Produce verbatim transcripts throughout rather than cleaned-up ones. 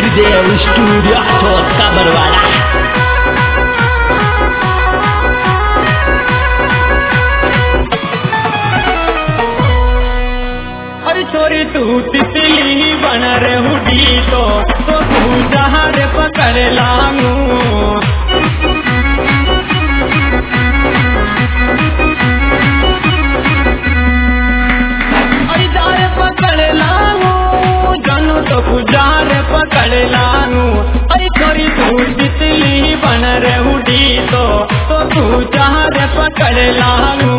DJ studio छोटा बरवाड़ा। छोरी तू तितली बन रहुडी तो तो तू जहार पकड़ लांगू। अरे जार पकड़ लांगू जानू तो गुजार पकड़ लांगू। अरे छोरी तू तितली बन रहुडी तो तो तू जहार पकड़ लांगू।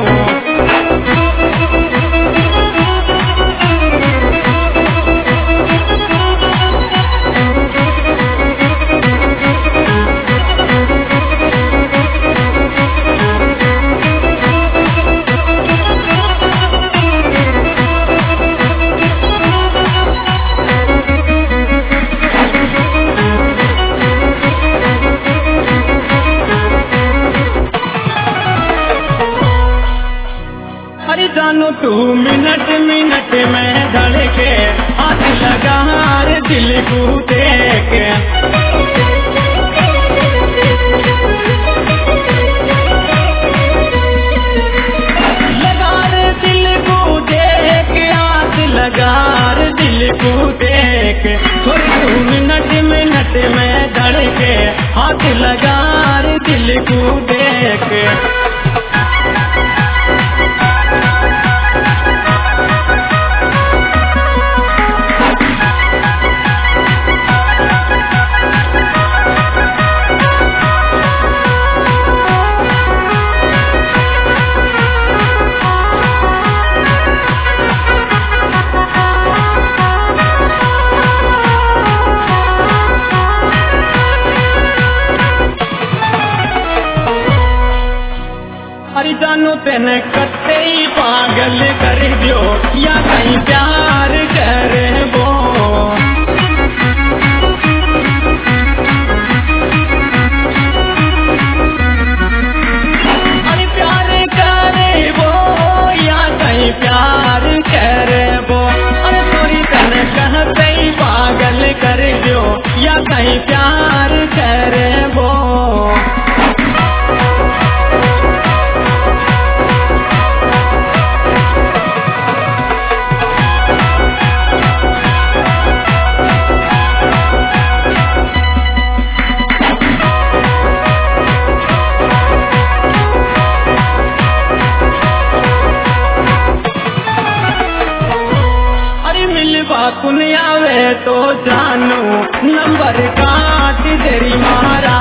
जानू तू मिनट मिनट में धड़के हाथ लगा हार दिल को देख। लगा रे दिल को देख हाथ लगा रे दिल को देख। थोड़ी तू मिनट मिनट में धड़के हाथ लगा रे दिल को देख। जानू तेने कत्ते ही पागल कर दियो या कहीं प्यार करे वो। अरे प्यार करे वो या कहीं प्यार करे वो। अरे थोड़ी तेने कहते ही पागल कर दियो या कहीं प्यार करे वो। कुन आवे तो जानू नंबर काट तेरी मारा।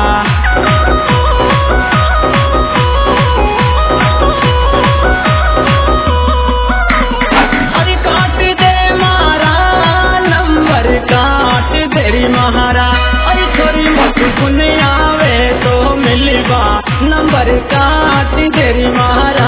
अरे काट दे मारा नंबर काट तेरी महारा। अरे छोरी मत कुन आवे तो मिलवा नंबर काट तेरी महारा।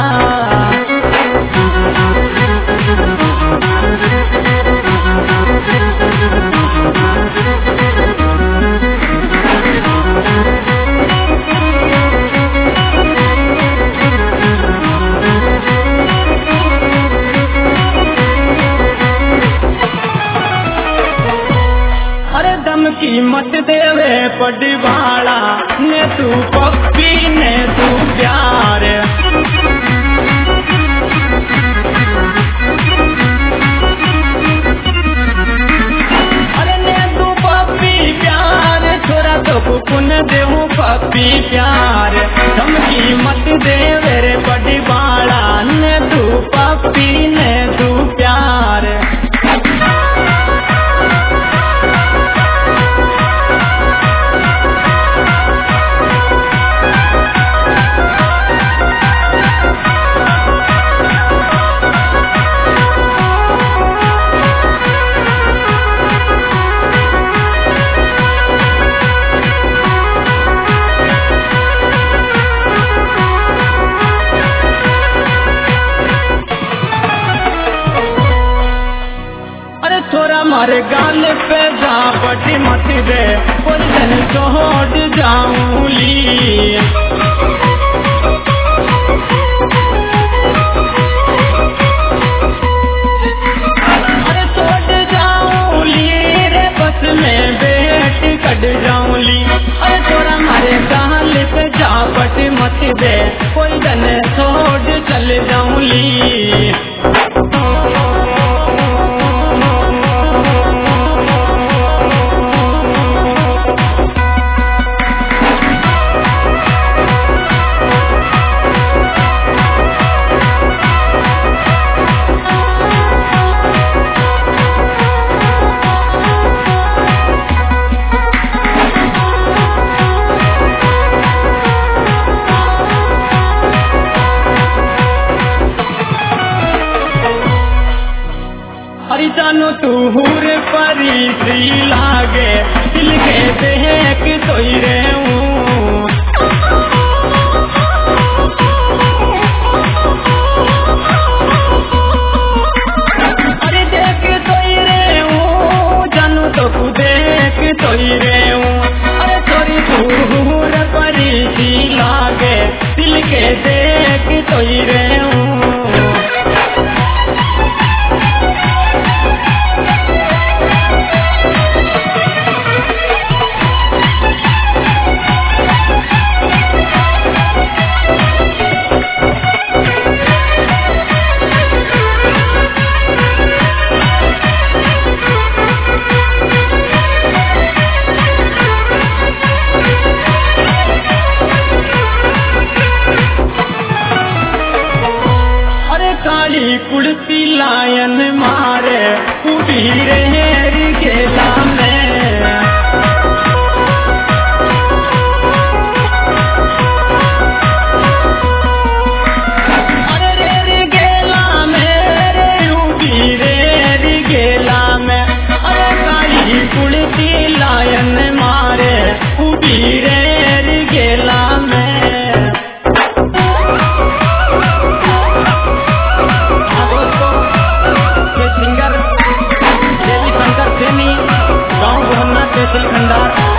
मत देवे पड़वाड़ा ने तू पप्पी ने तू प्यार। अरे ने तू पप्पी प्यार छोरा तो पुन देहू पप्पी प्यार। धमकी मत देवे रे पड़वाड़ा ने तू पप्पी ने तू प्यार। मारे गाल पे जा बटी मत दे पुलन छोड़ जाऊंली। अरे छोड़ जाऊंली रे बस में अरे जानो तू हूर परी सी लागे दिल के देख सोई रे हूँ। अरे देख सोई रे हूँ जानो तो तू देख सोई रे हूँ। अरे छोरी तू हूर परी सी लागे दिल के देख सोई रे हूँ। काली कुड़ती लायन मारे उठी रे के सामने। अरे रे गेला मेरे उठी रे गेला में। अरे काली कुड़ती लायन मारे उठी रे गेला में। गाँव भवना तहसील खंडार